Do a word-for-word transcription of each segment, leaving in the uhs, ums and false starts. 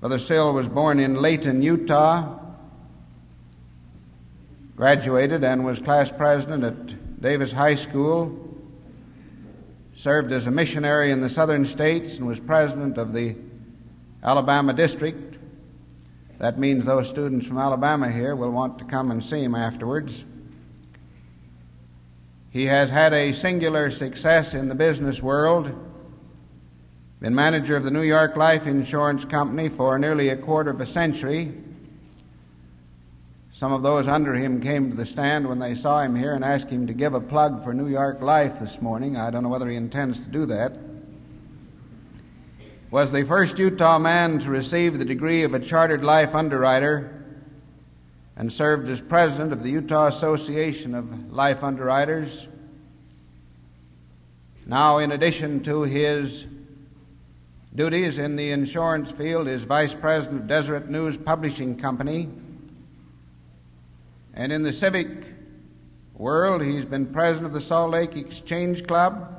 Brother Sill was born in Layton, Utah, graduated and was class president at Davis High School, served as a missionary in the southern states, and was president of the Alabama district. That means those students from Alabama here will want to come and see him afterwards. He has had a singular success in the business world, been manager of the New York Life Insurance Company for nearly a quarter of a century. Some of those under him came to the stand when they saw him here and asked him to give a plug for New York Life this morning. I don't know whether he intends to do that. Was the first Utah man to receive the degree of a chartered life underwriter and served as president of the Utah Association of Life Underwriters. Now, in addition to his duties in the insurance field, is vice president of Deseret News Publishing Company. And in the civic world, he's been president of the Salt Lake Exchange Club,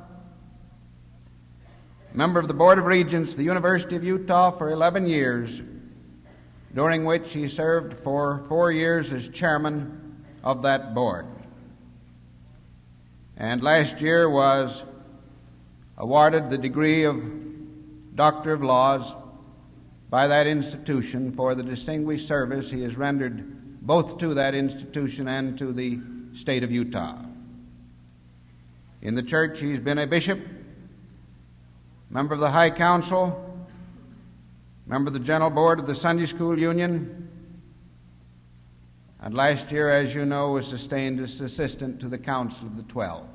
member of the Board of Regents of the University of Utah for eleven years, during which he served for four years as chairman of that board. And last year was awarded the degree of Doctor of Laws by that institution for the distinguished service he has rendered both to that institution and to the state of Utah. In the church, he's been a bishop, member of the High Council, member of the General Board of the Sunday School Union, and last year, as you know, was sustained as assistant to the Council of the Twelve.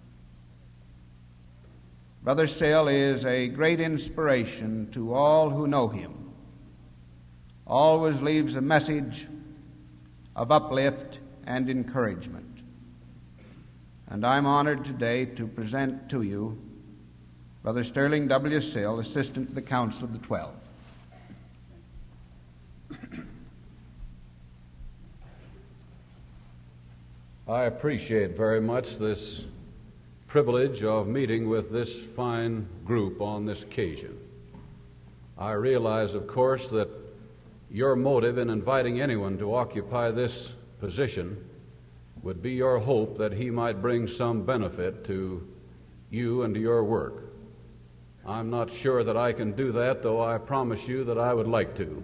Brother Sill is a great inspiration to all who know him. Always leaves a message of uplift and encouragement. And I'm honored today to present to you Brother Sterling W. Sill, Assistant to the Council of the Twelve. I appreciate very much this privilege of meeting with this fine group on this occasion. I realize, of course, that your motive in inviting anyone to occupy this position would be your hope that he might bring some benefit to you and to your work. I'm not sure that I can do that, though I promise you that I would like to.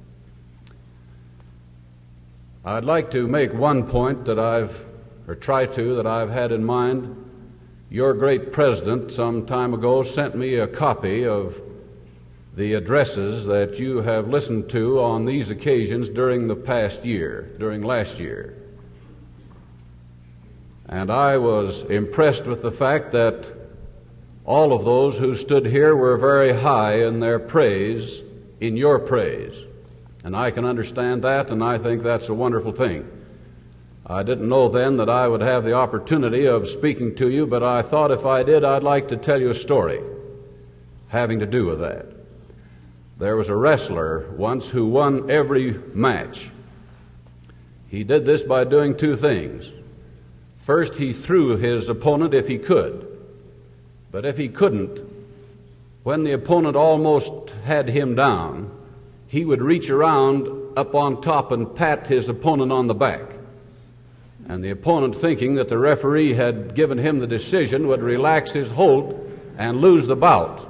I'd like to make one point that I've, or try to, that I've had in mind. Your great president some time ago sent me a copy of the addresses that you have listened to on these occasions during the past year, during last year. And I was impressed with the fact that all of those who stood here were very high in their praise, in your praise. And I can understand that, and I think that's a wonderful thing. I didn't know then that I would have the opportunity of speaking to you, but I thought if I did, I'd like to tell you a story having to do with that. There was a wrestler once who won every match. He did this by doing two things. First, he threw his opponent if he could. But if he couldn't, when the opponent almost had him down, he would reach around up on top and pat his opponent on the back. And the opponent, thinking that the referee had given him the decision, would relax his hold and lose the bout.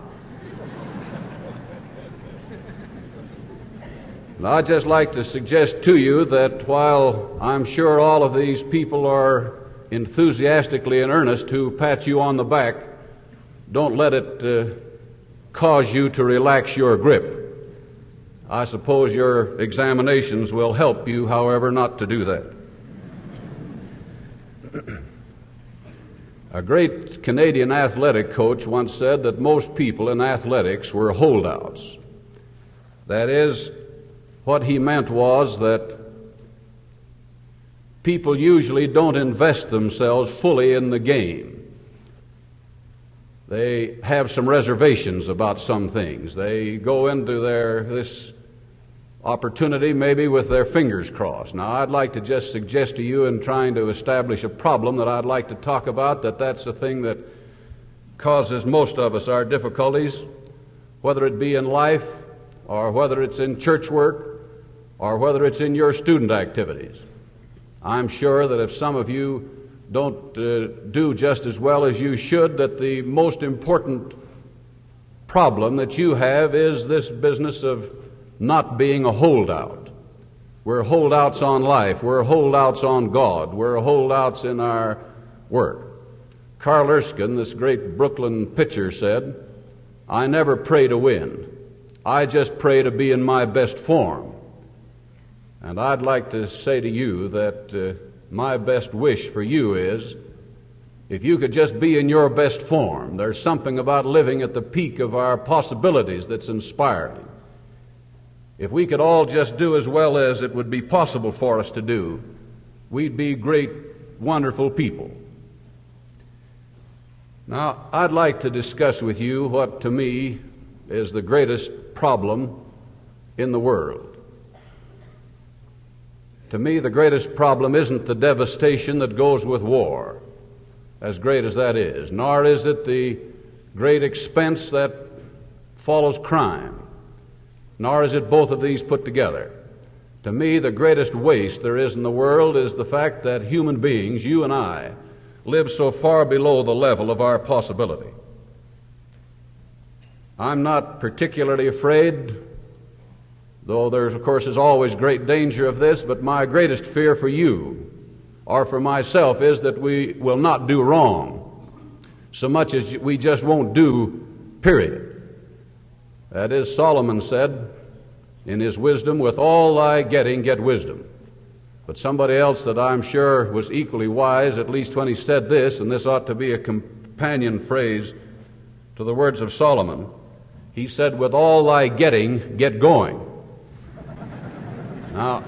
And I'd just like to suggest to you that while I'm sure all of these people are enthusiastically in earnest to pat you on the back, don't let it uh, cause you to relax your grip. I suppose your examinations will help you, however, not to do that. A great Canadian athletic coach once said that most people in athletics were holdouts. That is, what he meant was that people usually don't invest themselves fully in the game. They have some reservations about some things. They go into their this opportunity maybe with their fingers crossed. Now, I'd like to just suggest to you in trying to establish a problem that I'd like to talk about, that that's the thing that causes most of us our difficulties, whether it be in life or whether it's in church work, or whether it's in your student activities. I'm sure that if some of you don't uh, do just as well as you should, that the most important problem that you have is this business of not being a holdout. We're holdouts on life. We're holdouts on God. We're holdouts in our work. Carl Erskine, this great Brooklyn pitcher, said, "I never pray to win. I just pray to be in my best form." And I'd like to say to you that uh, my best wish for you is, if you could just be in your best form. There's something about living at the peak of our possibilities that's inspiring. If we could all just do as well as it would be possible for us to do, we'd be great, wonderful people. Now, I'd like to discuss with you what to me is the greatest problem in the world. To me, the greatest problem isn't the devastation that goes with war, as great as that is, nor is it the great expense that follows crime, nor is it both of these put together. To me, the greatest waste there is in the world is the fact that human beings, you and I, live so far below the level of our possibility. I'm not particularly afraid, though there's, of course, is always great danger of this, but my greatest fear for you or for myself is that we will not do wrong so much as we just won't do, period. That is, Solomon said in his wisdom, "With all thy getting, get wisdom." But somebody else that I'm sure was equally wise, at least when he said this, and this ought to be a companion phrase to the words of Solomon, he said, "With all thy getting, get going." Now,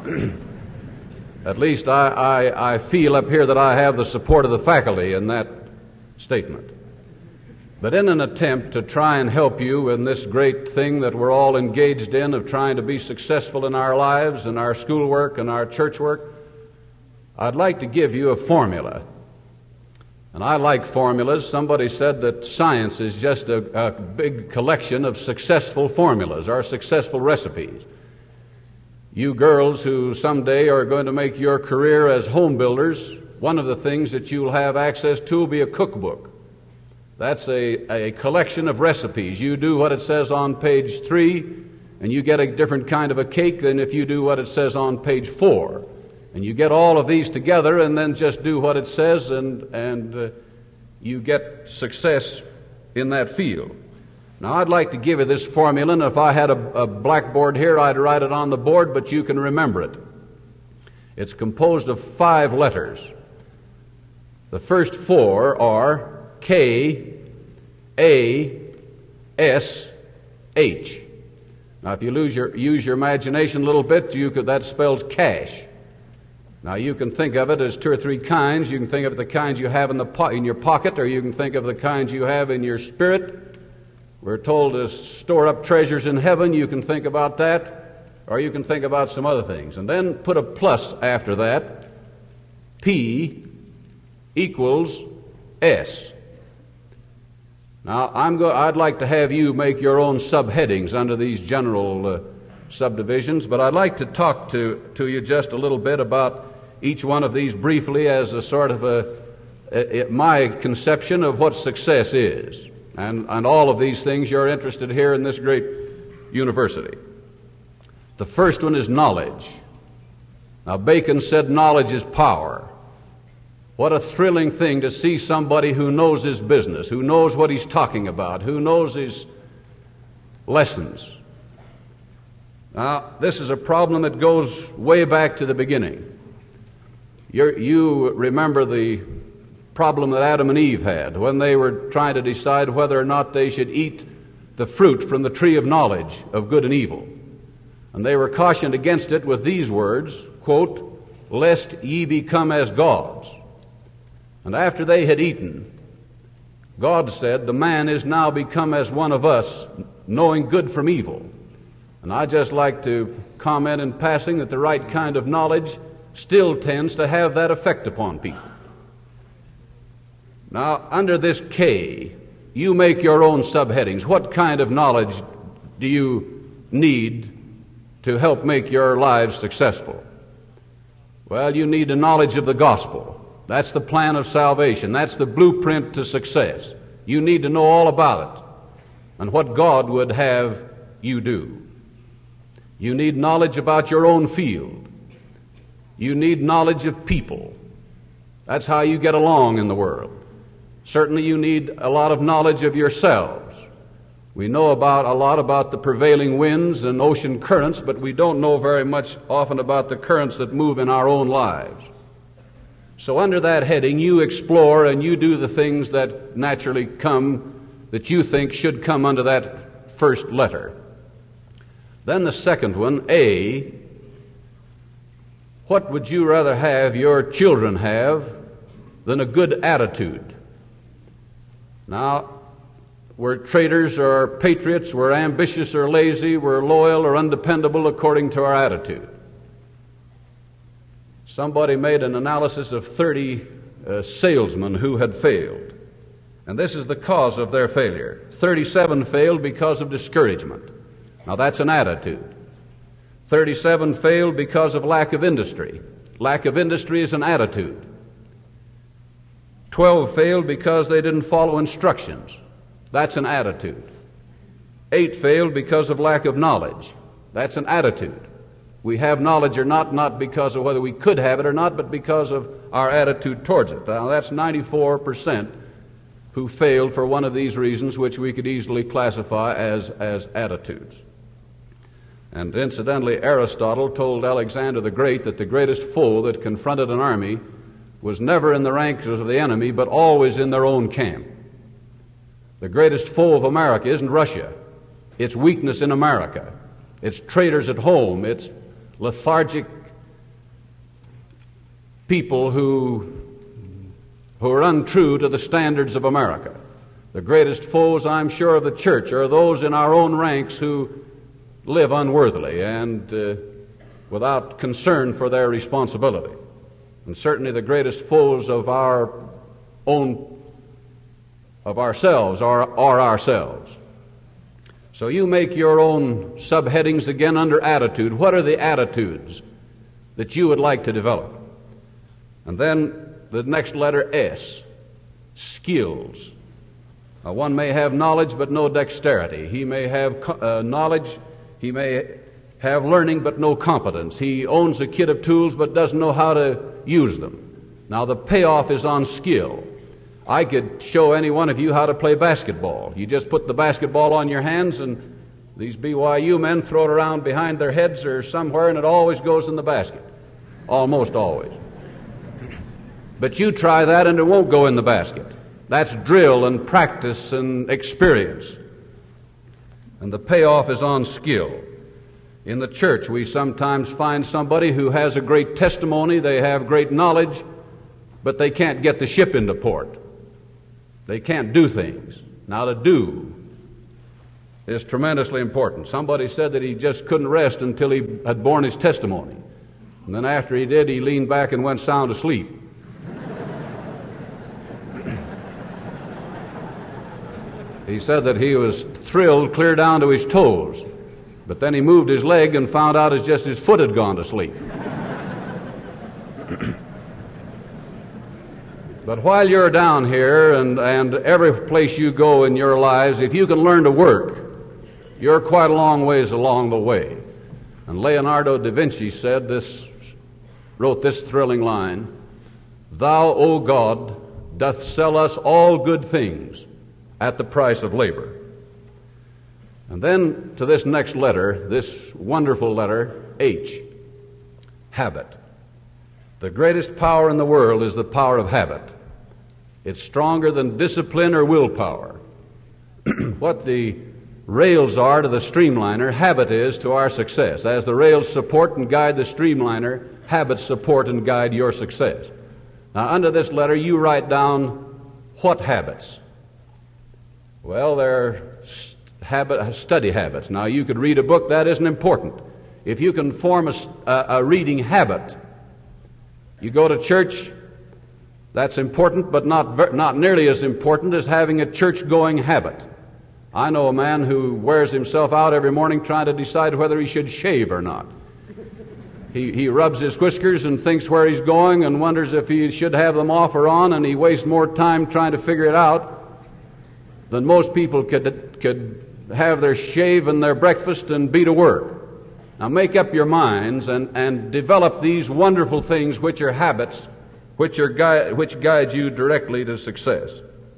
at least I, I, I feel up here that I have the support of the faculty in that statement. But in an attempt to try and help you in this great thing that we're all engaged in of trying to be successful in our lives and our schoolwork and our church work, I'd like to give you a formula. And I like formulas. Somebody said that science is just a, a big collection of successful formulas or successful recipes. You girls who someday are going to make your career as home builders, one of the things that you'll have access to will be a cookbook. That's a, a collection of recipes. You do what it says on page three, and you get a different kind of a cake than if you do what it says on page four. And you get all of these together and then just do what it says, and, and uh, you get success in that field. Now, I'd like to give you this formula, and if I had a, a blackboard here, I'd write it on the board, but you can remember it. It's composed of five letters. The first four are K, A, S, H. Now, if you lose your, use your imagination a little bit, you could, that spells cash. Now, you can think of it as two or three kinds. You can think of the kinds you have in, the po- in your pocket, or you can think of the kinds you have in your spirit. We're told to store up treasures in heaven. You can think about that, or you can think about some other things. And then put a plus after that. P equals S. Now, I'm go- I'd like to have you make your own subheadings under these general uh, subdivisions, but I'd like to talk to, to you just a little bit about each one of these briefly as a sort of a, a, a my conception of what success is. And, and all of these things you're interested here in this great university. The first one is knowledge. Now, Bacon said knowledge is power. What a thrilling thing to see somebody who knows his business, who knows what he's talking about, who knows his lessons. Now, this is a problem that goes way back to the beginning. You're, you remember the problem that Adam and Eve had when they were trying to decide whether or not they should eat the fruit from the tree of knowledge of good and evil. And they were cautioned against it with these words, quote, "Lest ye become as gods." And after they had eaten, God said, "The man is now become as one of us, knowing good from evil." And I just like to comment in passing that the right kind of knowledge still tends to have that effect upon people. Now, under this K, you make your own subheadings. What kind of knowledge do you need to help make your lives successful? Well, you need a knowledge of the gospel. That's the plan of salvation. That's the blueprint to success. You need to know all about it and what God would have you do. You need knowledge about your own field. You need knowledge of people. That's how you get along in the world. Certainly you need a lot of knowledge of yourselves. We know about a lot about the prevailing winds and ocean currents, but we don't know very much often about the currents that move in our own lives. So under that heading, you explore and you do the things that naturally come, that you think should come under that first letter. Then the second one, A, what would you rather have your children have than a good attitude? Now, we're traitors or patriots, we're ambitious or lazy, we're loyal or undependable according to our attitude. Somebody made an analysis of thirty uh, salesmen who had failed. And this is the cause of their failure. thirty-seven failed because of discouragement. Now that's an attitude. thirty-seven failed because of lack of industry. Lack of industry is an attitude. twelve failed because they didn't follow instructions. That's an attitude. Eight failed because of lack of knowledge. That's an attitude. We have knowledge or not, not because of whether we could have it or not, but because of our attitude towards it. Now that's ninety-four percent who failed for one of these reasons, which we could easily classify as, as attitudes. And incidentally, Aristotle told Alexander the Great that the greatest foe that confronted an army was never in the ranks of the enemy, but always in their own camp. The greatest foe of America isn't Russia. It's weakness in America. It's traitors at home. It's lethargic people who, who are untrue to the standards of America. The greatest foes, I'm sure, of the church are those in our own ranks who live unworthily and uh, without concern for their responsibility. And certainly the greatest foes of our own of ourselves are, are ourselves. So you make your own subheadings again under attitude. What are the attitudes that you would like to develop? And then the next letter, S, skills. Now, one may have knowledge but no dexterity. He may have uh, knowledge, he may have learning but no competence. He owns a kit of tools but doesn't know how to use them. Now the payoff is on skill. I could show any one of you how to play basketball. You just put the basketball on your hands and these B Y U men throw it around behind their heads or somewhere and it always goes in the basket. Almost always. But you try that and it won't go in the basket. That's drill and practice and experience. And the payoff is on skill. In the church, we sometimes find somebody who has a great testimony, they have great knowledge, but they can't get the ship into port. They can't do things. Now, to do is tremendously important. Somebody said that he just couldn't rest until he had borne his testimony. And then after he did, he leaned back and went sound asleep. He said that he was thrilled clear down to his toes. But then he moved his leg and found out it's just his foot had gone to sleep. But while you're down here and, and every place you go in your lives, if you can learn to work, you're quite a long ways along the way. And Leonardo da Vinci said this, wrote this thrilling line, "Thou, O God, doth sell us all good things at the price of labor." And then to this next letter, this wonderful letter, H, habit. The greatest power in the world is the power of habit. It's stronger than discipline or willpower. What the rails are to the streamliner, habit is to our success. As the rails support and guide the streamliner, habits support and guide your success. Now, under this letter, you write down what habits? Well, they're habit, study habits. Now, you could read a book, that isn't important. If you can form a, a, a reading habit, you go to church, that's important, but not, not nearly as important as having a church-going habit. I know a man who wears himself out every morning trying to decide whether he should shave or not. He, he rubs his whiskers and thinks where he's going and wonders if he should have them off or on, and he wastes more time trying to figure it out than most people could, could have their shave and their breakfast and be to work. Now make up your minds and, and develop these wonderful things which are habits which, are gui- which guide you directly to success.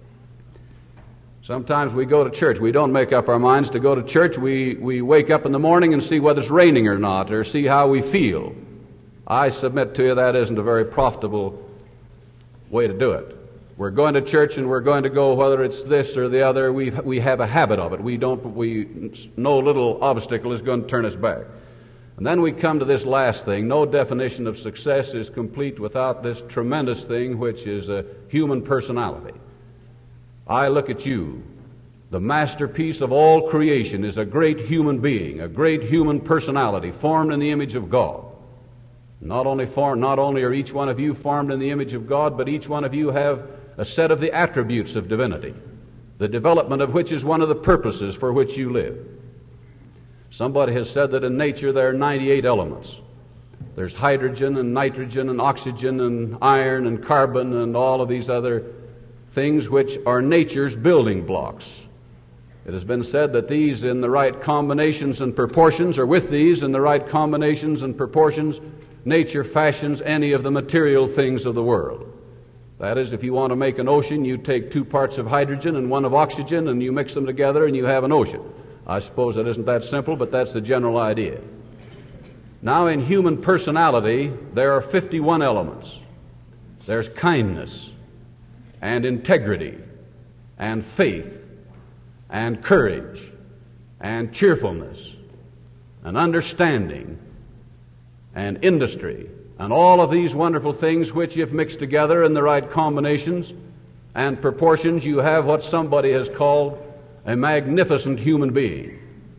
Sometimes we go to church. We don't make up our minds to go to church. We, we wake up in the morning and see whether it's raining or not, or see how we feel. I submit to you that isn't a very profitable way to do it. We're going to church and we're going to go whether it's this or the other. We we have a habit of it. We don't. We no little obstacle is going to turn us back. And then we come to this last thing. No definition of success is complete without this tremendous thing, which is a human personality. I look at you. The masterpiece of all creation is a great human being, a great human personality formed in the image of God. Not only formed, not only are each one of you formed in the image of God, but each one of you have a set of the attributes of divinity, the development of which is one of the purposes for which you live. Somebody has said that in nature there are ninety-eight elements. There's hydrogen and nitrogen and oxygen and iron and carbon and all of these other things which are nature's building blocks. It has been said that these in the right combinations and proportions, or with these in the right combinations and proportions, nature fashions any of the material things of the world. That is, if you want to make an ocean, you take two parts of hydrogen and one of oxygen and you mix them together and you have an ocean. I suppose it isn't that simple, but that's the general idea. Now, in human personality, there are fifty-one elements. There's kindness and integrity and faith and courage and cheerfulness and understanding and industry and all of these wonderful things which, if mixed together in the right combinations and proportions, you have what somebody has called a magnificent human being.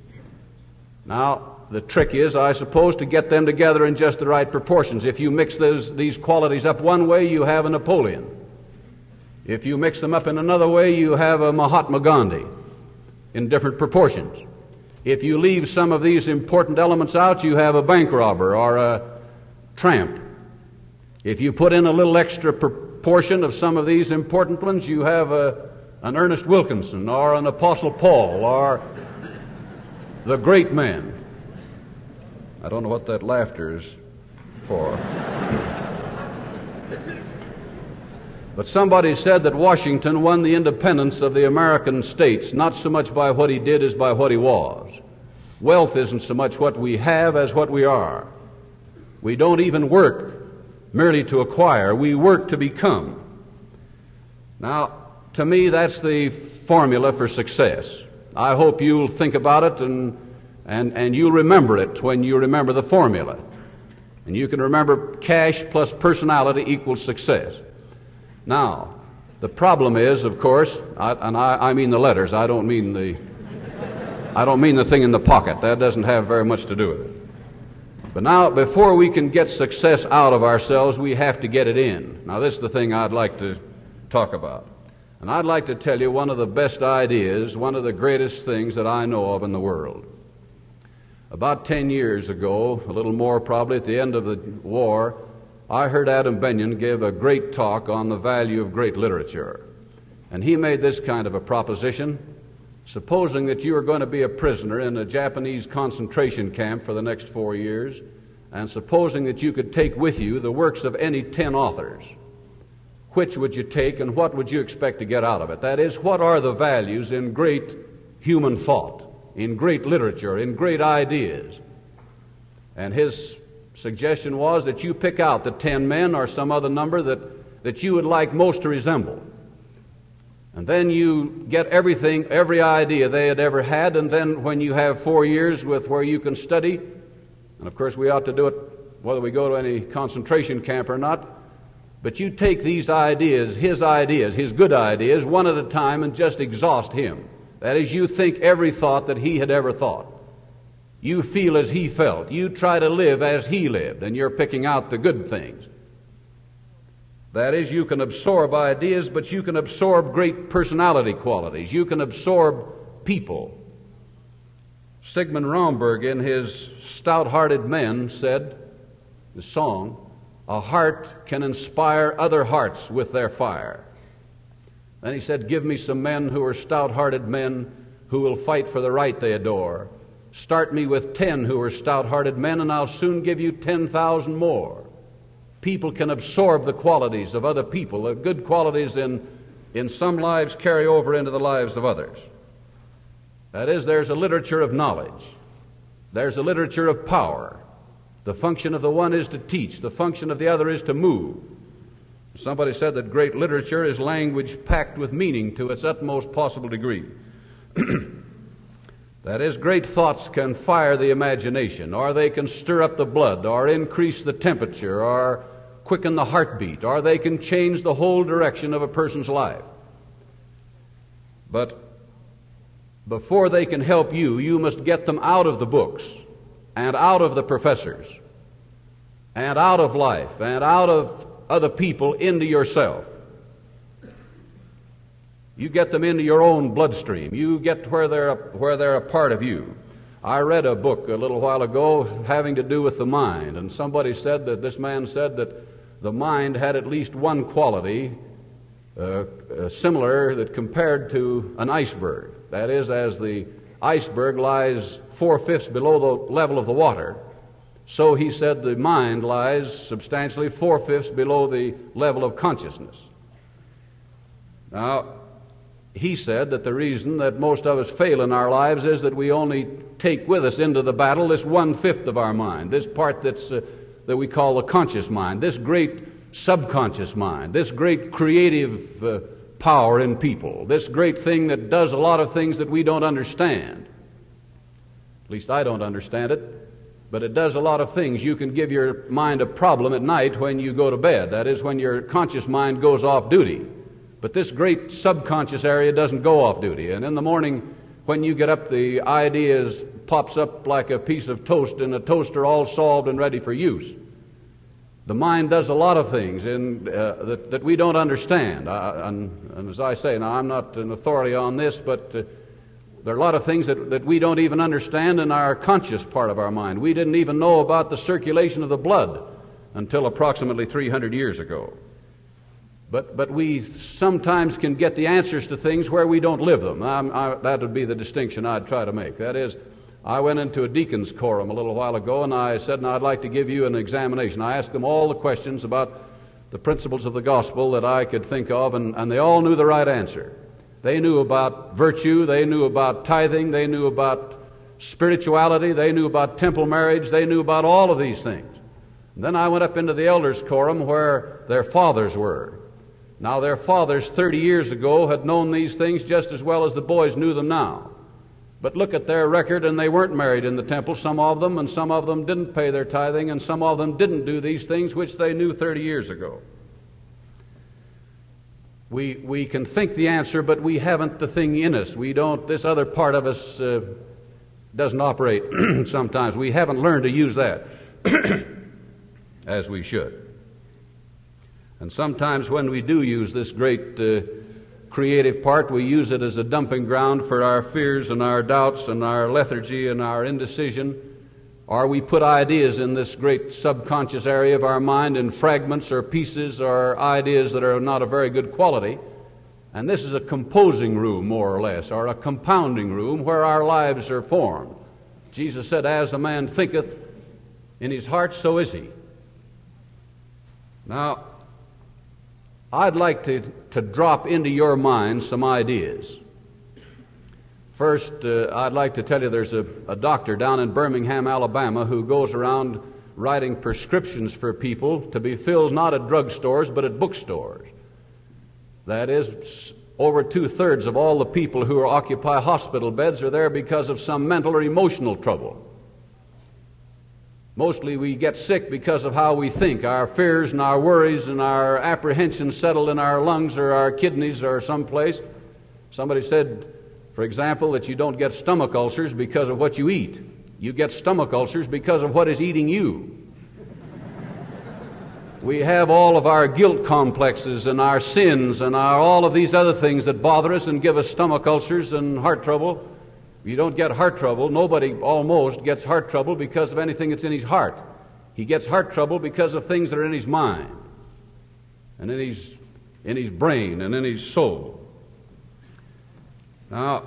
Now, the trick is, I suppose, to get them together in just the right proportions. If you mix those, these qualities up one way, you have a Napoleon. If you mix them up in another way, you have a Mahatma Gandhi in different proportions. If you leave some of these important elements out, you have a bank robber or a tramp. If you put in a little extra proportion of some of these important ones, you have a, an Ernest Wilkinson or an Apostle Paul or the great men. I don't know what that laughter is for. But somebody said that Washington won the independence of the American states not so much by what he did as by what he was. Wealth isn't so much what we have as what we are. We don't even work merely to acquire. We work to become. Now, to me, that's the formula for success. I hope you'll think about it and, and, and you'll remember it when you remember the formula. And you can remember cash plus personality equals success. Now, the problem is, of course, I, and I, I mean the letters. I don't mean the, I don't mean the thing in the pocket. That doesn't have very much to do with it. But now, before we can get success out of ourselves, we have to get it in. Now, this is the thing I'd like to talk about. And I'd like to tell you one of the best ideas, one of the greatest things that I know of in the world. About ten years ago, a little more probably, at the end of the war, I heard Adam Benyon give a great talk on the value of great literature. And he made this kind of a proposition. Supposing that you are going to be a prisoner in a Japanese concentration camp for the next four years, and supposing that you could take with you the works of any ten authors, which would you take and what would you expect to get out of it? That is, what are the values in great human thought, in great literature, in great ideas? And his suggestion was that you pick out the ten men or some other number that, that you would like most to resemble. And then you get everything, every idea they had ever had, and then when you have four years with where you can study, and of course we ought to do it whether we go to any concentration camp or not, but you take these ideas, his ideas, his good ideas, one at a time and just exhaust him. That is, you think every thought that he had ever thought. You feel as he felt. You try to live as he lived, and you're picking out the good things. That is, you can absorb ideas, but you can absorb great personality qualities. You can absorb people. Sigmund Romberg, in his Stout-Hearted Men, said, the song, "A heart can inspire other hearts with their fire." Then he said, "Give me some men who are stout-hearted men who will fight for the right they adore. Start me with ten who are stout-hearted men, and I'll soon give you ten thousand more." People can absorb the qualities of other people. The good qualities in, in some lives carry over into the lives of others. That is, there's a literature of knowledge. There's a literature of power. The function of the one is to teach. The function of the other is to move. Somebody said that great literature is language packed with meaning to its utmost possible degree. That is, great thoughts can fire the imagination, or they can stir up the blood, or increase the temperature, or quicken the heartbeat, or they can change the whole direction of a person's life. But before they can help you, you must get them out of the books, and out of the professors, and out of life, and out of other people into yourself. You get them into your own bloodstream. You get where they're a, where they're a part of you. I read a book a little while ago having to do with the mind, and somebody said that this man said that the mind had at least one quality uh, uh, similar that compared to an iceberg. That is, as the iceberg lies four-fifths below the level of the water, so he said the mind lies substantially four-fifths below the level of consciousness. Now, he said that the reason that most of us fail in our lives is that we only take with us into the battle this one-fifth of our mind, this part that's uh, that we call the conscious mind, this great subconscious mind, this great creative uh, power in people, this great thing that does a lot of things that we don't understand. At least I don't understand it, but it does a lot of things. You can give your mind a problem at night when you go to bed. That is, when your conscious mind goes off duty. But this great subconscious area doesn't go off duty. And in the morning, when you get up, the idea is, pops up like a piece of toast in a toaster, all solved and ready for use. The mind does a lot of things in, uh, that, that we don't understand. Uh, and, and as I say, now I'm not an authority on this, but uh, there are a lot of things that, that we don't even understand in our conscious part of our mind. We didn't even know about the circulation of the blood until approximately three hundred years ago. But but we sometimes can get the answers to things where we don't live them. I, I, that would be the distinction I'd try to make. That is, I went into a deacon's quorum a little while ago, and I said, now I'd like to give you an examination. I asked them all the questions about the principles of the gospel that I could think of, and, and they all knew the right answer. They knew about virtue, they knew about tithing, they knew about spirituality, they knew about temple marriage, they knew about all of these things. And then I went up into the elders' quorum where their fathers were. Now, their fathers thirty years ago had known these things just as well as the boys knew them now. But look at their record, and they weren't married in the temple, some of them, and some of them didn't pay their tithing, and some of them didn't do these things which they knew thirty years ago. We we can think the answer, but we haven't the thing in us. We don't, this other part of us uh, doesn't operate sometimes. We haven't learned to use that as we should. And sometimes when we do use this great uh, creative part, we use it as a dumping ground for our fears and our doubts and our lethargy and our indecision. Or we put ideas in this great subconscious area of our mind in fragments or pieces or ideas that are not of very good quality. And this is a composing room, more or less, or a compounding room where our lives are formed. Jesus said, as a man thinketh in his heart, so is he. Now, I'd like to, to drop into your mind some ideas. First, uh, I'd like to tell you there's a, a doctor down in Birmingham, Alabama, who goes around writing prescriptions for people to be filled not at drugstores, but at bookstores. That is, over two-thirds of all the people who occupy hospital beds are there because of some mental or emotional trouble. Mostly we get sick because of how we think. Our fears and our worries and our apprehensions settle in our lungs or our kidneys or someplace. Somebody said, for example, that you don't get stomach ulcers because of what you eat. You get stomach ulcers because of what is eating you. We have all of our guilt complexes and our sins and our, all of these other things that bother us and give us stomach ulcers and heart trouble You don't get heart trouble. Nobody almost gets heart trouble because of anything that's in his heart. He gets heart trouble because of things that are in his mind and in his, in his brain and in his soul. Now,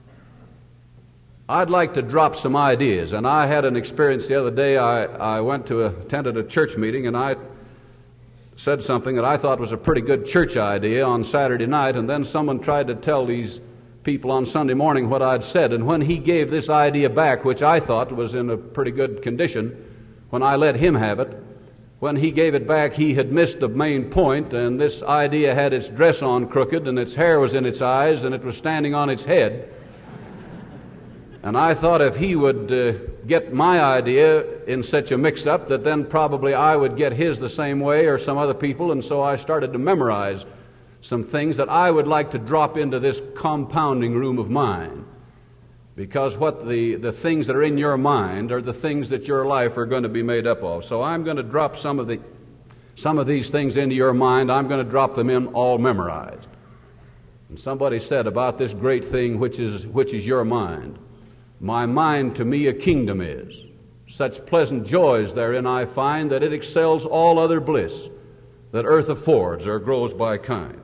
I'd like to drop some ideas, and I had an experience the other day. I, I went to a, attended a church meeting, and I said something that I thought was a pretty good church idea on Saturday night, and then someone tried to tell these people on Sunday morning what I'd said, and when he gave this idea back, which I thought was in a pretty good condition, when I let him have it, when he gave it back, he had missed the main point, and this idea had its dress on crooked, and its hair was in its eyes, and it was standing on its head. And I thought if he would uh, get my idea in such a mix-up, that then probably I would get his the same way, or some other people, and so I started to memorize some things that I would like to drop into this compounding room of mine. Because what the, the things that are in your mind are the things that your life are going to be made up of. So I'm going to drop some of the some of these things into your mind. I'm going to drop them in all memorized. And somebody said about this great thing which is which is your mind, my mind to me a kingdom is. Such pleasant joys therein I find that it excels all other bliss that earth affords or grows by kind.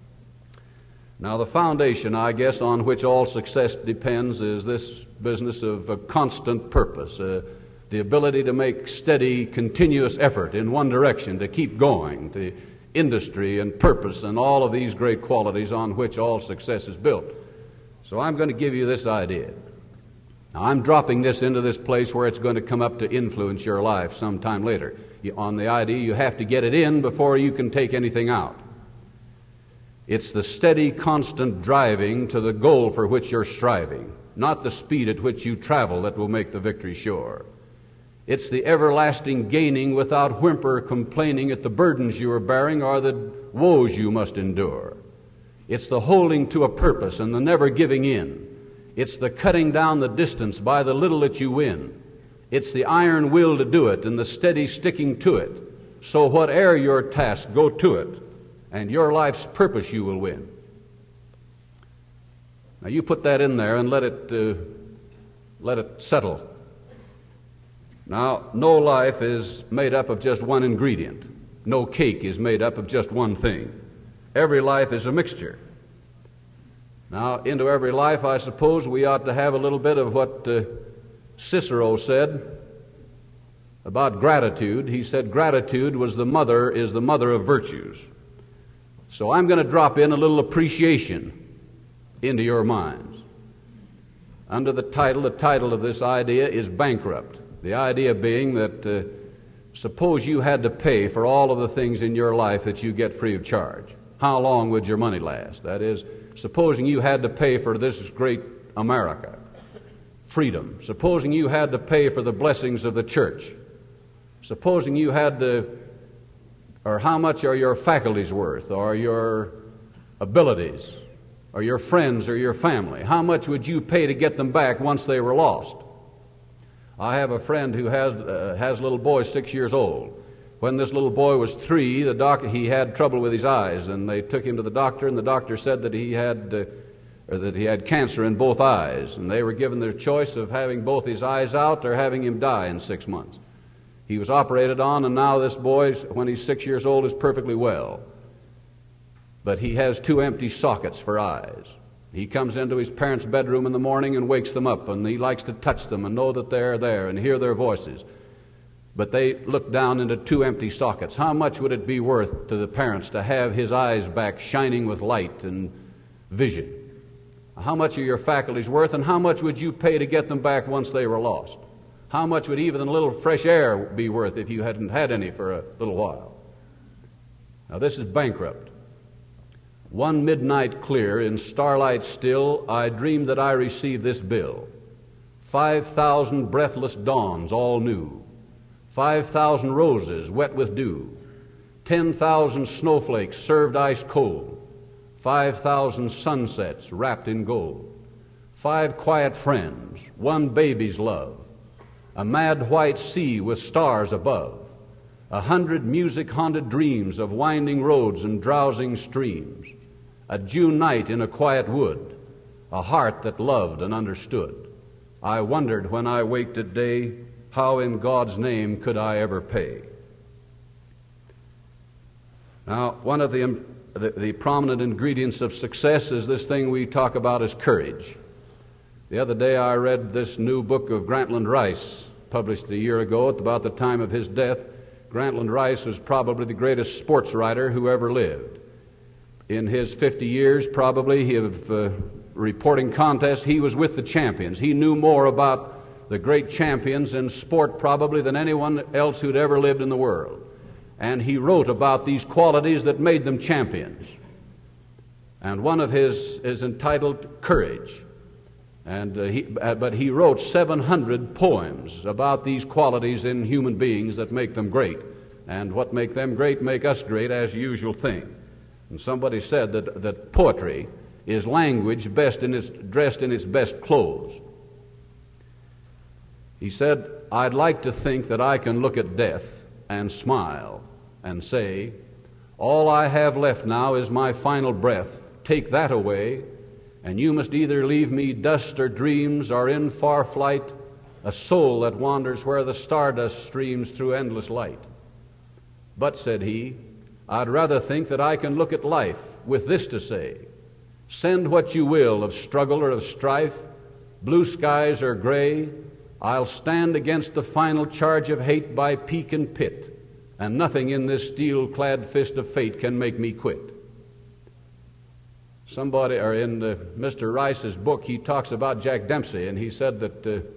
Now, the foundation, I guess, on which all success depends is this business of a constant purpose, uh, the ability to make steady, continuous effort in one direction, to keep going, to industry and purpose and all of these great qualities on which all success is built. So I'm going to give you this idea. Now, I'm dropping this into this place where it's going to come up to influence your life sometime later. You, on the idea, you have to get it in before you can take anything out. It's the steady, constant driving to the goal for which you're striving, not the speed at which you travel that will make the victory sure. It's the everlasting gaining without whimper or complaining at the burdens you are bearing or the woes you must endure. It's the holding to a purpose and the never giving in. It's the cutting down the distance by the little that you win. It's the iron will to do it and the steady sticking to it. So whate'er your task, go to it, and your life's purpose you will win. Now you put that in there and let it uh, let it settle. Now, no life is made up of just one ingredient. No cake is made up of just one thing. Every life is a mixture. Now, into every life, I suppose we ought to have a little bit of what uh, Cicero said about gratitude. He said gratitude was the mother, is the mother of virtues. So I'm going to drop in a little appreciation into your minds. Under the title, the title of this idea is Bankrupt. The idea being that uh, suppose you had to pay for all of the things in your life that you get free of charge. How long would your money last? That is, supposing you had to pay for this great America, freedom. Supposing you had to pay for the blessings of the church. Supposing you had to, or how much are your faculties worth, or your abilities, or your friends, or your family? How much would you pay to get them back once they were lost? I have a friend who has uh, has a little boy six years old. When this little boy was three, the doctor he had trouble with his eyes, and they took him to the doctor, and the doctor said that he had uh, or that he had cancer in both eyes, and they were given the choice of having both his eyes out or having him die in six months. He was operated on, and now this boy, when he's six years old, is perfectly well. But he has two empty sockets for eyes. He comes into his parents' bedroom in the morning and wakes them up, and he likes to touch them and know that they're there and hear their voices. But they look down into two empty sockets. How much would it be worth to the parents to have his eyes back shining with light and vision? How much are your faculties worth, and how much would you pay to get them back once they were lost? How much would even a little fresh air be worth if you hadn't had any for a little while? Now this is bankrupt. One midnight clear, in starlight still, I dreamed that I received this bill. Five thousand breathless dawns, all new. Five thousand roses wet with dew. Ten thousand snowflakes served ice cold. Five thousand sunsets wrapped in gold. Five quiet friends, one baby's love. A mad white sea with stars above. A hundred music-haunted dreams of winding roads and drowsing streams. A June night in a quiet wood. a heart that loved and understood. I wondered when I waked at day, how in God's name could I ever pay? Now, one of the, the, the prominent ingredients of success is this thing we talk about as courage. The other day I read this new book of Grantland Rice, published a year ago at about the time of his death. Grantland Rice was probably the greatest sports writer who ever lived. In his fifty years, probably, of uh, reporting contests, he was with the champions. He knew more about the great champions in sport probably than anyone else who'd ever lived in the world. And he wrote about these qualities that made them champions. And one of his is entitled Courage. And uh, he, uh, but he wrote seven hundred poems about these qualities in human beings that make them great. And what make them great make us great, as the usual thing. And somebody said that, that poetry is language best in its, dressed in its best clothes. He said, I'd like to think that I can look at death and smile and say, all I have left now is my final breath. Take that away, and you must either leave me dust or dreams, or in far flight a soul that wanders where the stardust streams through endless light. But, said he, I'd rather think that I can look at life with this to say, send what you will of struggle or of strife, blue skies or gray, I'll stand against the final charge of hate by peak and pit, and nothing in this steel-clad fist of fate can make me quit. Somebody, or in uh, Mister Rice's book, he talks about Jack Dempsey, and he said that, uh,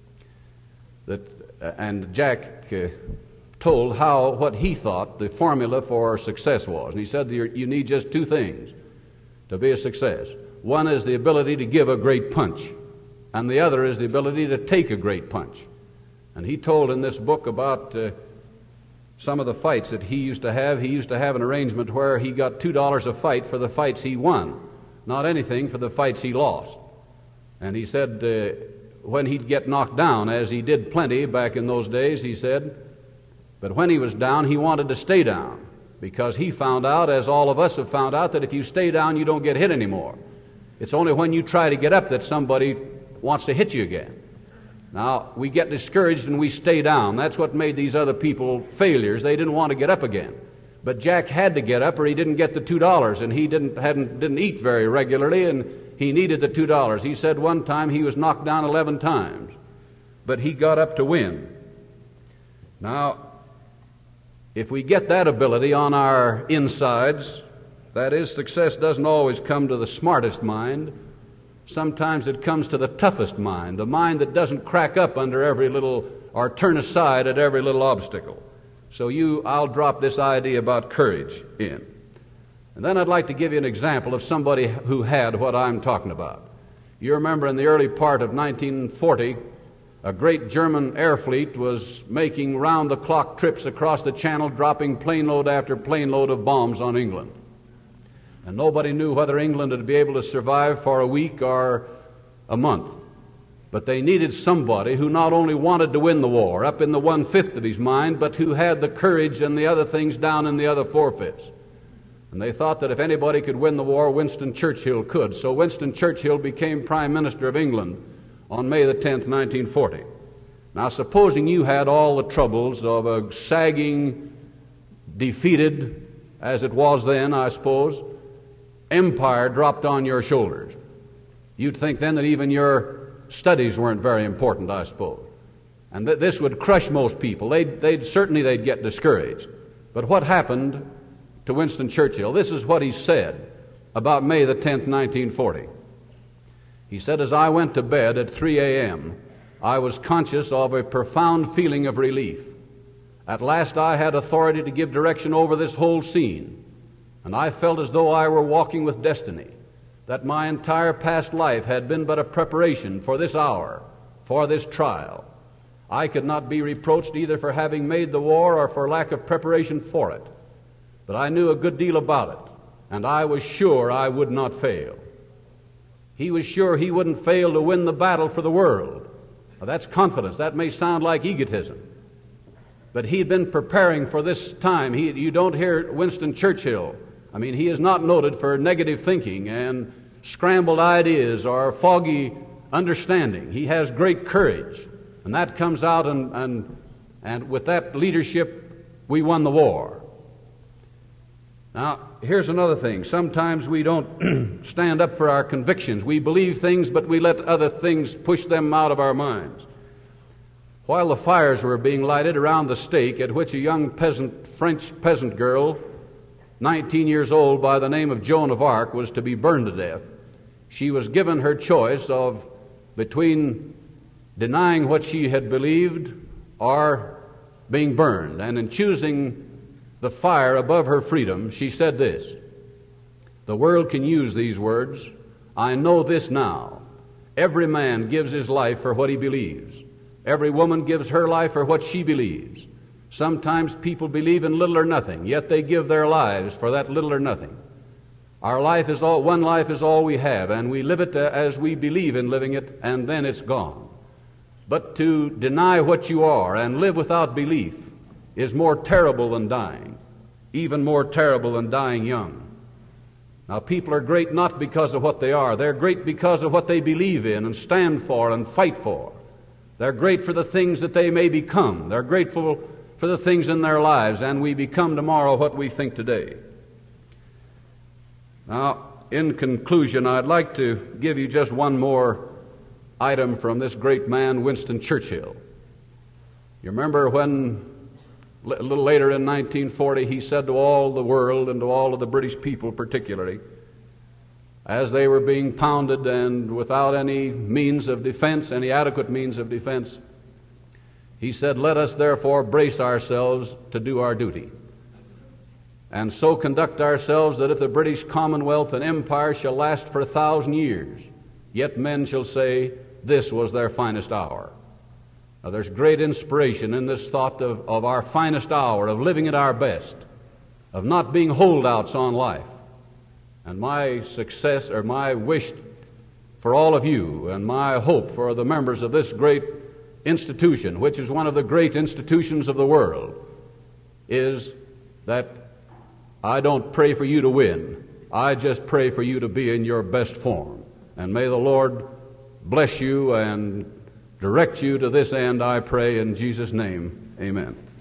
that uh, and Jack uh, told how, what he thought the formula for success was. And he said that you need just two things to be a success. One is the ability to give a great punch, and the other is the ability to take a great punch. And he told in this book about uh, some of the fights that he used to have. He used to have an arrangement where he got two dollars a fight for the fights he won, not anything for the fights he lost. And he said uh, when he'd get knocked down, as he did plenty back in those days, he said, but when he was down, he wanted to stay down, because he found out, as all of us have found out, that if you stay down, you don't get hit anymore. It's only when you try to get up that somebody wants to hit you again. Now, we get discouraged and we stay down. That's what made these other people failures. They didn't want to get up again. But Jack had to get up or he didn't get the two dollars, and he didn't hadn't didn't eat very regularly, and he needed the two dollars. He said one time he was knocked down eleven times, but he got up to win. Now, if we get that ability on our insides, that is, success doesn't always come to the smartest mind. Sometimes it comes to the toughest mind, the mind that doesn't crack up under every little, or turn aside at every little obstacle. So you, I'll drop this idea about courage in. And then I'd like to give you an example of somebody who had what I'm talking about. You remember in the early part of nineteen forty, a great German air fleet was making round-the-clock trips across the channel, dropping plane load after plane load of bombs on England. And nobody knew whether England would be able to survive for a week or a month. But they needed somebody who not only wanted to win the war, up in the one-fifth of his mind, but who had the courage and the other things down in the other four-fifths. And they thought that if anybody could win the war, Winston Churchill could. So Winston Churchill became Prime Minister of England on May the tenth, nineteen forty. Now, supposing you had all the troubles of a sagging, defeated, as it was then, I suppose, empire dropped on your shoulders. You'd think then that even your studies weren't very important, I suppose. And that this would crush most people. They'd, they'd certainly they'd get discouraged. But what happened to Winston Churchill? This is what he said about May the tenth, nineteen forty. He said, as I went to bed at three a.m., I was conscious of a profound feeling of relief. At last I had authority to give direction over this whole scene, and I felt as though I were walking with destiny, that my entire past life had been but a preparation for this hour, for this trial. I could not be reproached either for having made the war or for lack of preparation for it. But I knew a good deal about it, and I was sure I would not fail. He was sure he wouldn't fail to win the battle for the world. Now, that's confidence. That may sound like egotism. But he'd been preparing for this time. He, you don't hear Winston Churchill. I mean, he is not noted for negative thinking and scrambled ideas or foggy understanding. He has great courage, and that comes out, and, and, and with that leadership, we won the war. Now, here's another thing. Sometimes we don't stand up for our convictions. We believe things, but we let other things push them out of our minds. While the fires were being lighted around the stake at which a young peasant, French peasant girl, nineteen years old, by the name of Joan of Arc, was to be burned to death, she was given her choice of between denying what she had believed or being burned. And in choosing the fire above her freedom, she said this: "The world can use these words. I know this now. Every man gives his life for what he believes. Every woman gives her life for what she believes. Sometimes people believe in little or nothing, yet they give their lives for that little or nothing. Our life is all, one life is all we have, and we live it as we believe in living it, and then it's gone. But to deny what you are and live without belief is more terrible than dying, even more terrible than dying young." Now, people are great not because of what they are. They're great because of what they believe in and stand for and fight for. They're great for the things that they may become. They're grateful for the things in their lives, and we become tomorrow what we think today. Now, in conclusion, I'd like to give you just one more item from this great man, Winston Churchill. You remember when, a little later in nineteen forty, he said to all the world and to all of the British people particularly, as they were being pounded and without any means of defense, any adequate means of defense, he said, "Let us therefore brace ourselves to do our duty, and so conduct ourselves that if the British Commonwealth and Empire shall last for a thousand years, yet men shall say, this was their finest hour." Now, there's great inspiration in this thought of, of our finest hour, of living at our best, of not being holdouts on life. And my success, or my wish for all of you, and my hope for the members of this great institution, which is one of the great institutions of the world, is that I don't pray for you to win. I just pray for you to be in your best form. And may the Lord bless you and direct you to this end, I pray in Jesus' name. Amen.